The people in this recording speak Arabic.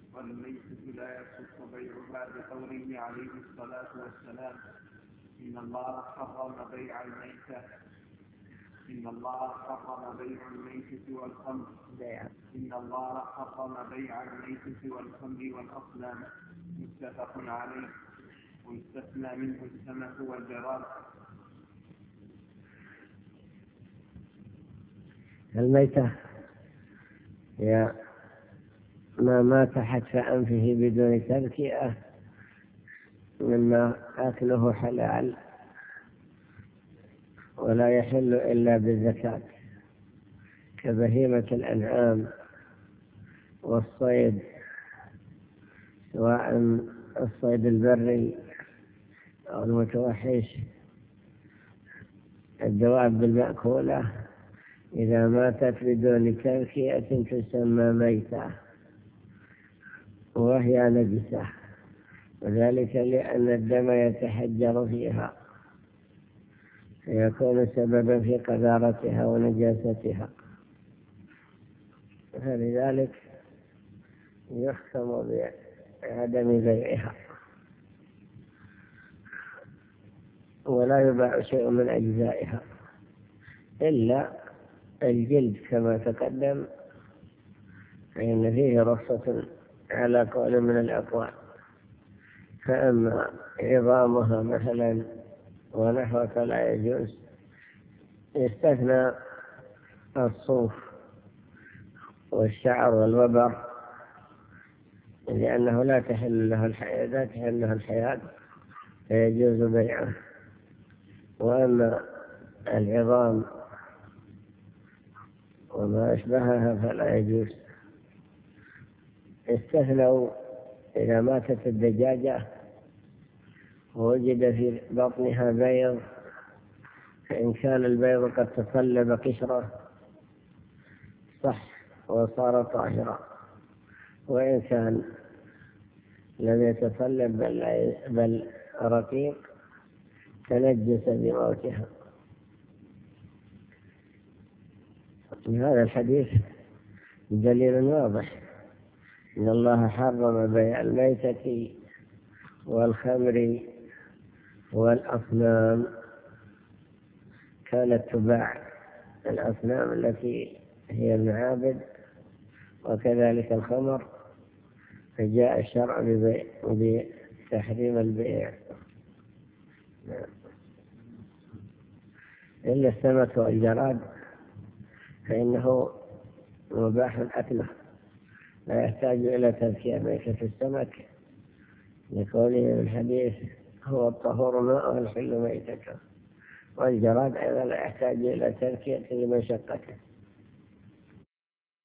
والميتة لا يصح بيعها بقوله عليه الصلاة والسلام: إن الله حرم بيع الميتة إن الله حرم بيع الميتة والخمر إن الله حرم بيع الميتة والخمر والأصنام. متفق عليه. ويستثنى منه السمك والجراد. الميتة هي ما مات حتف أنفه بدون تذكئة مما أكله حلال ولا يحل إلا بالزكاة، كبهيمة الأنعام والصيد، سواء الصيد البري أو المتوحش. الدواب المأكولة إذا ماتت بدون تذكية تسمى ميتة وهي نجسة، وذلك لأن الدم يتحجر فيها فيكون سببا في قذارتها ونجاستها، فلذلك يحكم بعدم بيعها. ولا يباع شيء من أجزائها إلا الجلد كما تقدم، فإن فيه رخصة على قول من الأقوال. فأما عظامها مثلا ونحوه فلا يجوز. يستثنى الصوف والشعر والوبر لأنه لا تحل له الحياة فيجوز بيعه. وأما العظام وما أشبهها فلا يجوز. استثنوا إذا ماتت الدجاجة ووجد في بطنها بيض، فإن كان البيض قد تصلب قشرة صح وصار طاهرا، وإن كان لم يتصلب بل رقيق تنجس بموتها. هذا الحديث دليل واضح: إن الله حرم بيع الميتة والخمر والأصنام. كانت تباع الأصنام التي هي المعابد وكذلك الخمر، فجاء الشرع بتحريم البيع إلا السمك والجراد فإنه مباح أكله، لا يحتاج إلى تذكية. ميتة السمك لقوله الحديث: هو الطهور ماء والحل ميتته. والجراد أيضا لا يحتاج إلى تذكية لمشقته.